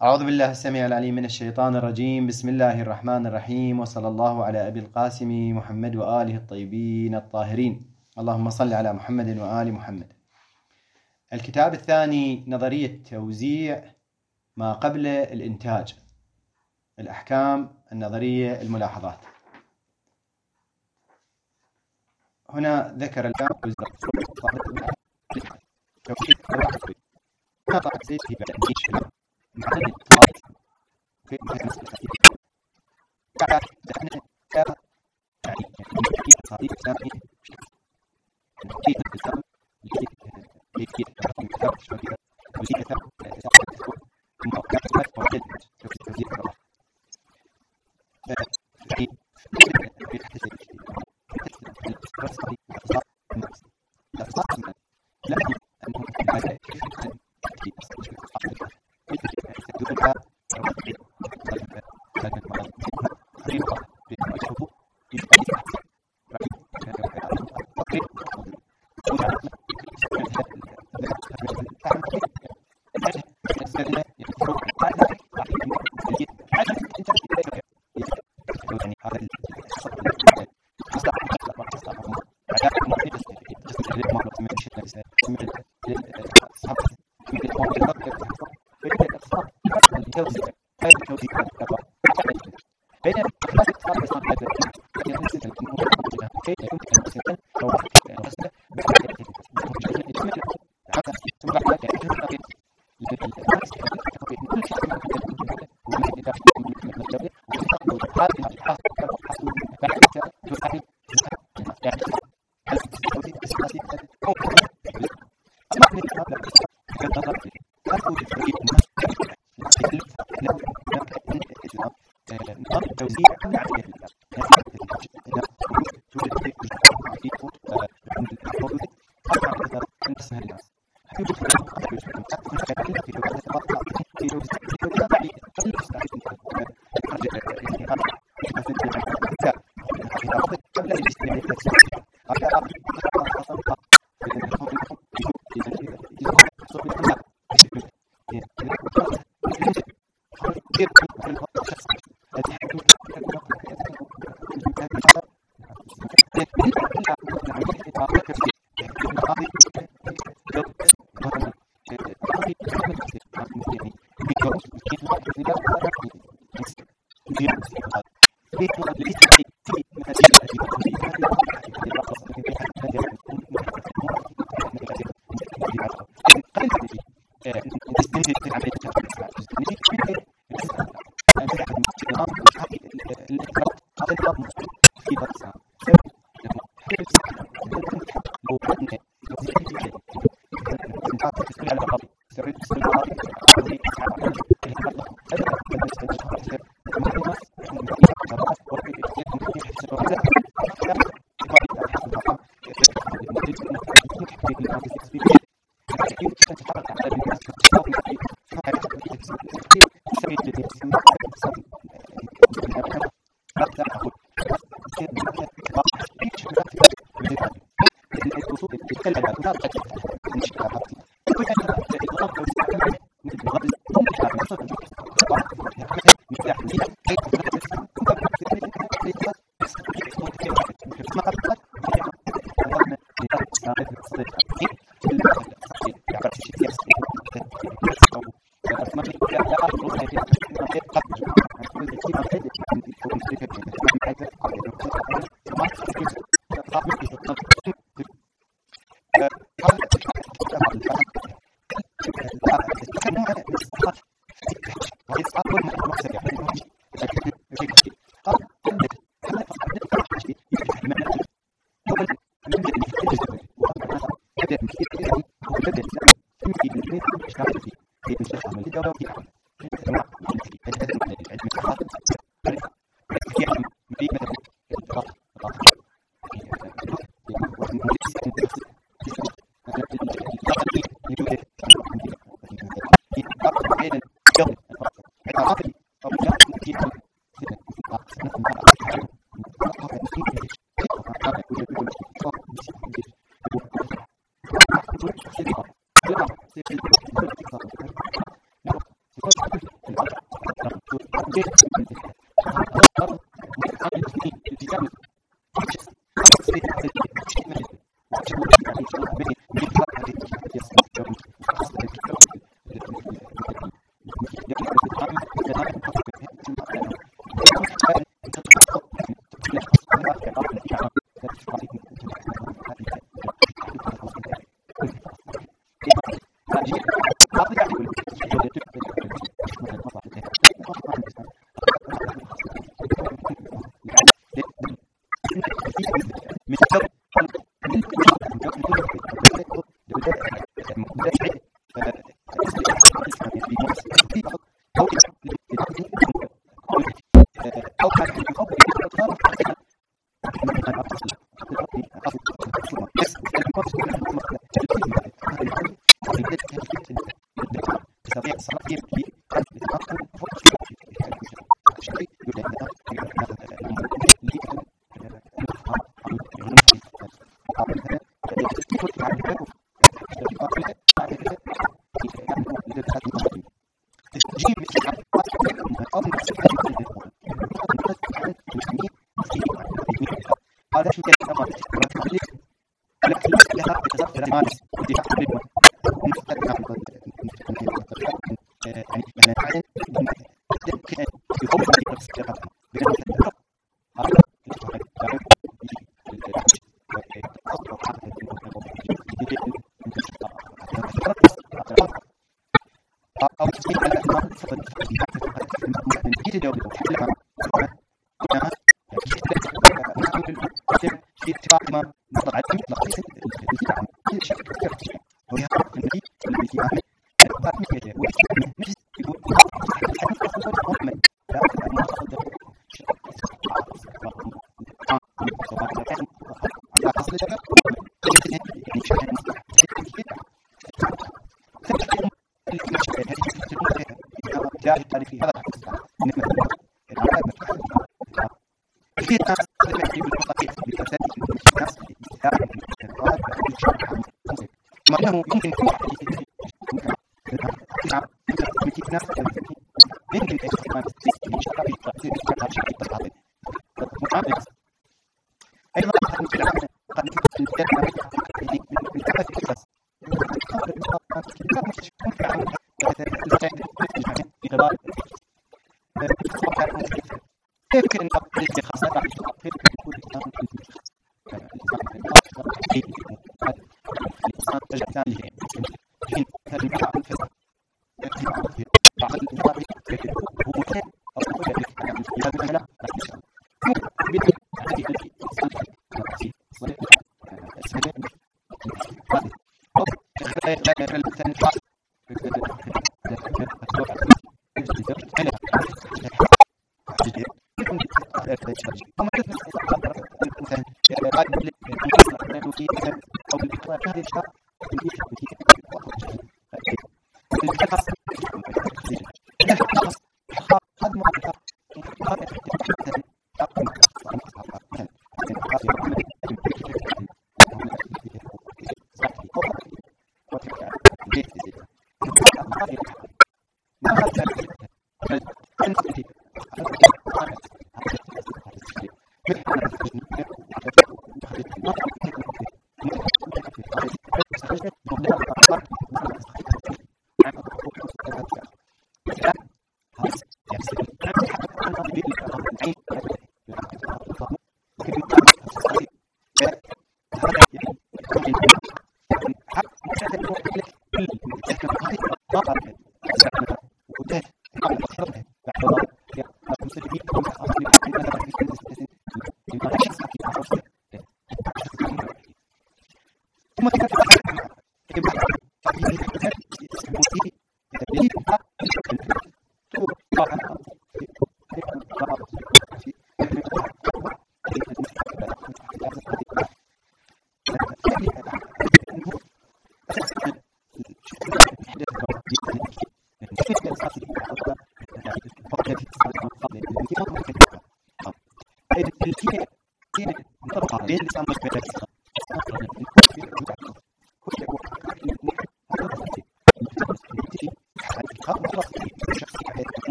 أعوذ بالله السميع العليم من الشيطان الرجيم. بسم الله الرحمن الرحيم، وصلى الله على أبي القاسم محمد وآله الطيبين الطاهرين. اللهم صل على محمد وآل محمد. الكتاب الثاني نظرية توزيع ما قبل الإنتاج، الأحكام النظرية الملاحظات. هنا ذكر الكلام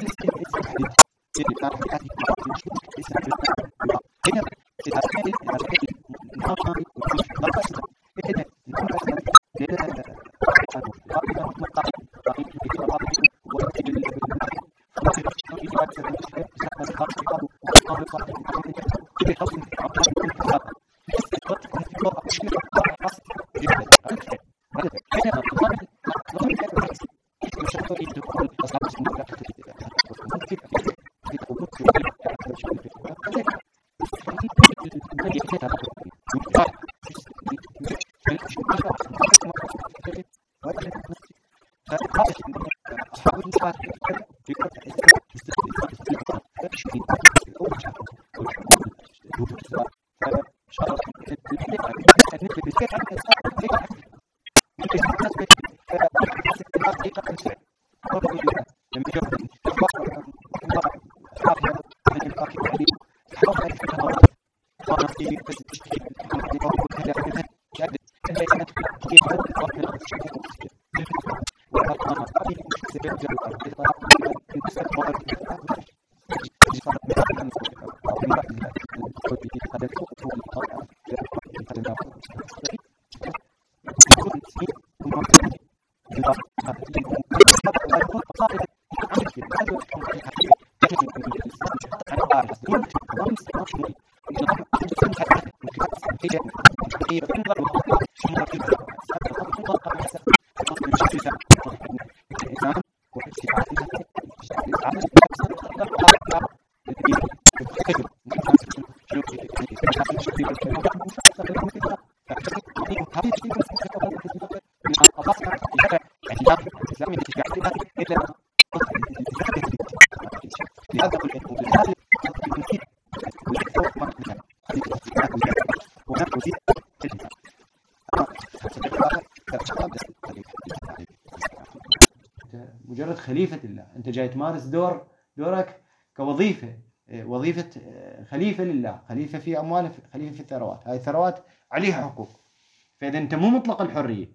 مجرد خليفة الله، أنت جاي تمارس دورك كوظيفة، وظيفة خليفة لله، خليفة في أمواله، خليفة في الثروات. هاي الثروات عليها حقوق، فإذا أنت مو مطلق الحرية.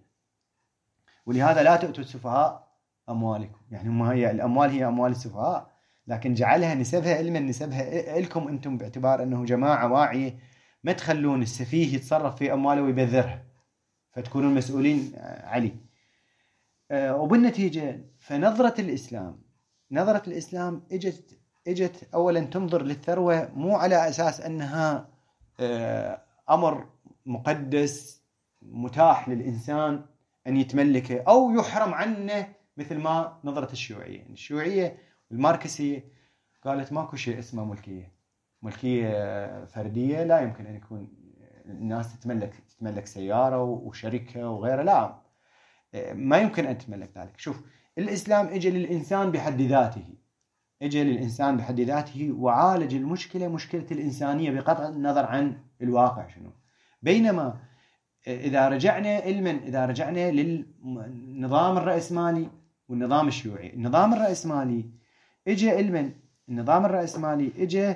ولهذا لا تؤتوا السفهاء أموالكم، يعني ما هي الأموال هي أموال السفهاء، لكن جعلها نسبها علما، نسبها لكم أنتم، باعتبار أنه جماعة واعية، ما تخلون السفيه يتصرف في أمواله ويبذرها، فتكونوا المسؤولين عليه. وبالنتيجة فنظرة الإسلام اجت أولا تنظر للثروة مو على أساس أنها أمر مقدس متاح للإنسان أن يتملكه أو يحرم عنه، مثل ما نظرة الشيوعية والماركسية قالت ماكو شيء اسمه ملكية فردية، لا يمكن أن يكون الناس تتملك سيارة وشركة وغيرها، لا، ما يمكن أن تتملك ذلك. شوف، الإسلام اجى للإنسان بحد ذاته، وعالج مشكلة الإنسانية بقطع النظر عن الواقع شنو. بينما إذا رجعنا للنظام الرأسمالي والنظام الشيوعي، النظام الرأسمالي اجى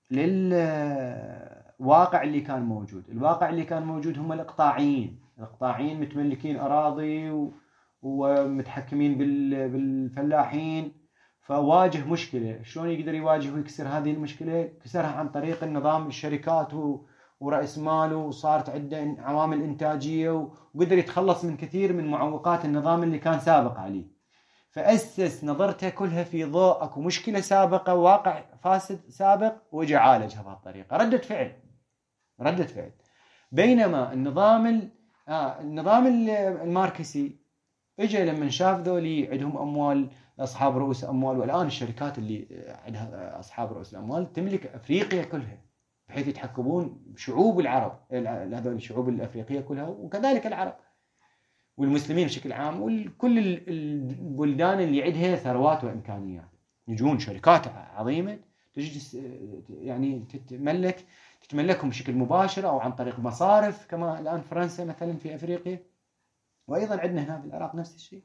للواقع اللي كان موجود. الواقع اللي كان موجود هم الإقطاعيين متملكين أراضي ومتحكمين بالفلاحين، فواجه مشكلة. شلون يقدر يواجه ويكسر هذه المشكلة؟ كسرها عن طريق النظام، الشركات ورأس ماله، وصارت عنده عوامل إنتاجية، وقدر يتخلص من كثير من معوقات النظام اللي كان سابق عليه. فأسس نظرته كلها في ضوء أكو مشكلة سابقة، واقع فاسد سابق، وجا عالجها بهالطريقة، ردة فعل. بينما النظام الماركسي اجى لما شاف ذولي عندهم أموال، أصحاب رؤوس أموال، والآن الشركات اللي عندها أصحاب رؤوس الأموال تملك أفريقيا كلها، بحيث يتحكمون بشعوب العرب، هذول الشعوب الأفريقية كلها، وكذلك العرب والمسلمين بشكل عام، وكل البلدان اللي عندها ثروات وإمكانيات. يجون شركات عظيمة تجي يعني تتملكهم بشكل مباشر أو عن طريق مصارف، كما الآن فرنسا مثلا في أفريقيا، وأيضا عندنا هنا في العراق نفس الشيء.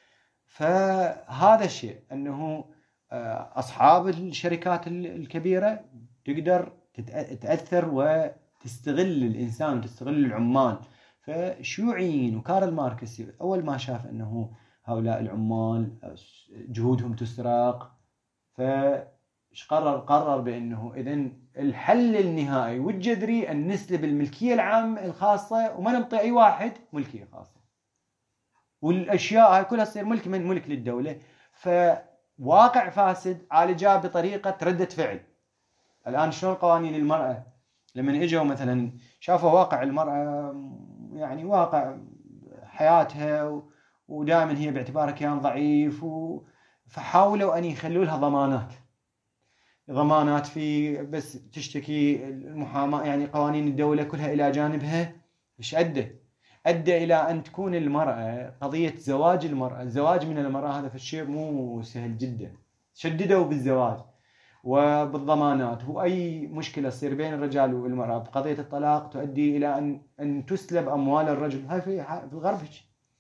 فهذا الشيء أنه أصحاب الشركات الكبيرة تقدر تأثر وتستغل الإنسان وتستغل العمال. فالشيوعيين وكارل ماركس أول ما شاف أنه هؤلاء العمال جهودهم تسرق، فايش قرر بأنه إذن الحل النهائي والجذري أن نسلب الملكية العامة الخاصة وما نعطي أي واحد ملكية خاصة، والأشياء هاي كلها تصير ملك من ملك للدولة. فواقع فاسد عالجاه بطريقة ردة فعل. الآن شلون قوانين المرأة لما اجوا مثلا شافوا واقع المرأة، يعني واقع حياتها ودائما هي باعتبارها كيان ضعيف، فحاولوا أن يخلوا لها ضمانات في بس تشتكي المحاماة، يعني قوانين الدولة كلها إلى جانبها. إيش أدى إلى أن تكون المرأة قضية الزواج من المرأة هذا فالشيء مو سهل جدا. شددوا بالزواج وبالضمانات، وأي مشكلة تصير بين الرجال والمرأة بقضية الطلاق تؤدي إلى أن تسلب أموال الرجل. هاي في الغرب هيك.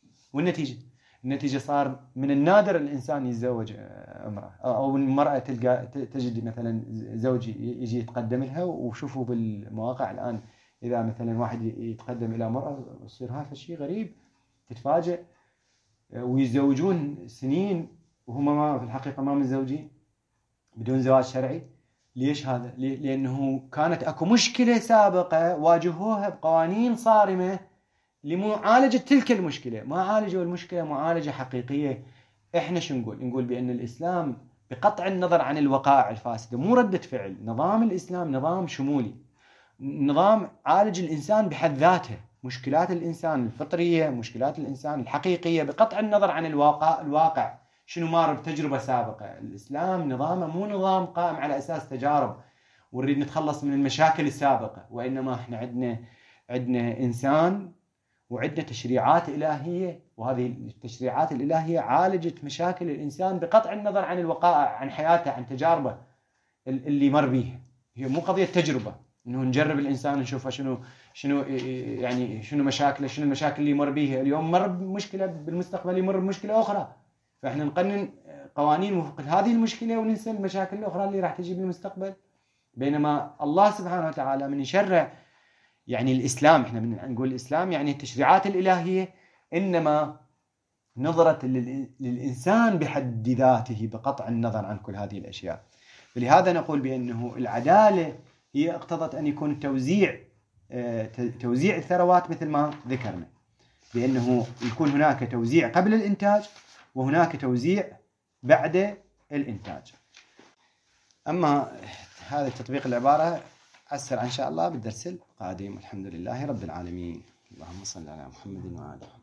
والنتيجة صار من النادر الإنسان يتزوج امرأة، أو المرأة تجد مثلا زوج يجي يتقدم لها. وشوفوا بالمواقع الآن إذا مثلا واحد يتقدم إلى مرأة يصير هذا شيء غريب، تتفاجئ ويتزوجون سنين وهم ما في الحقيقة ما متزوجين بدون زواج شرعي. ليش هذا؟ لأنه كانت أكو مشكلة سابقة واجهوها بقوانين صارمة لمعالجة تلك المشكلة، ما عالجوا المشكلة معالجة حقيقية. إحنا شو نقول بأن الإسلام بقطع النظر عن الوقائع الفاسدة مو ردة فعل. نظام الإسلام نظام شمولي، نظام عالج الإنسان بحد ذاته، مشكلات الإنسان الفطرية، مشكلات الإنسان الحقيقية، بقطع النظر عن الواقع شنو مار بتجربة سابقة. الإسلام نظامه مو نظام قائم على أساس تجارب ونريد نتخلص من المشاكل السابقة، وإنما إحنا عندنا إنسان وعندنا تشريعات إلهية، وهذه التشريعات الإلهية عالجت مشاكل الإنسان بقطع النظر عن الوقائع، عن حياته، عن تجاربه اللي مر بيها. هي مو قضية تجربة إنه نجرب الإنسان نشوفه شنو مشاكله، شنو المشاكل اللي يمر بيها اليوم، مر بمشكلة بالمستقبل يمر بمشكلة أخرى، فإحنا نقنن قوانين وفق هذه المشكلة وننسى المشاكل الأخرى اللي راح تجي بالمستقبل. بينما الله سبحانه وتعالى من يشرع يعني الإسلام، إحنا نقول الإسلام يعني التشريعات الإلهية، إنما نظرة للإنسان بحد ذاته بقطع النظر عن كل هذه الأشياء. فلهذا نقول بأنه العدالة هي اقتضت أن يكون توزيع الثروات مثل ما ذكرنا، بأنه يكون هناك توزيع قبل الإنتاج وهناك توزيع بعد الإنتاج. أما هذا تطبيق العبارة أسرع إن شاء الله بالدرس القادم. الحمد لله رب العالمين. اللهم صل على محمد وعلى آله.